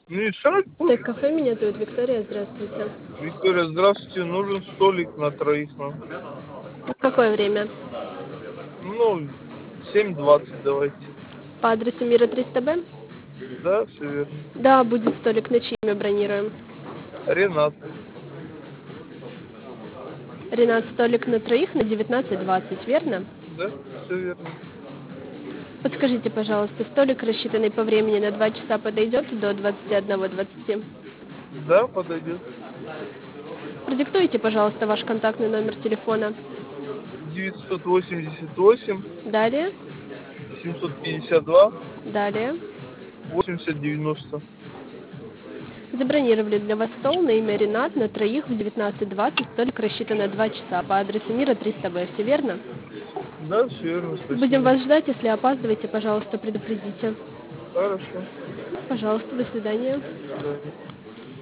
Мешать Так, пусть. кафе меня зовут Виктория, здравствуйте. Виктория, здравствуйте. Нужен столик на троих нам. В какое время? Ну, 7:20 давайте. По адресу Мира 300Б? Да, все верно. Да, будет столик, на чье имя бронируем. Ренат. Ренат, столик на троих на 19:20, верно? Да, все верно. Подскажите, пожалуйста, столик, рассчитанный по времени на 2 часа, подойдет до 21:20? Да, подойдет. Продиктуйте, пожалуйста, ваш контактный номер телефона. 988 Далее, 752 далее. 8090. Забронировали для вас стол на имя Ренат на троих в 19:20. Столик рассчитан на 2 часа по адресу Мира 300Б. Все верно? Да, все верно, Будем спасибо. вас ждать. Если опаздываете, пожалуйста, предупредите. Хорошо. Пожалуйста, до свидания. До свидания.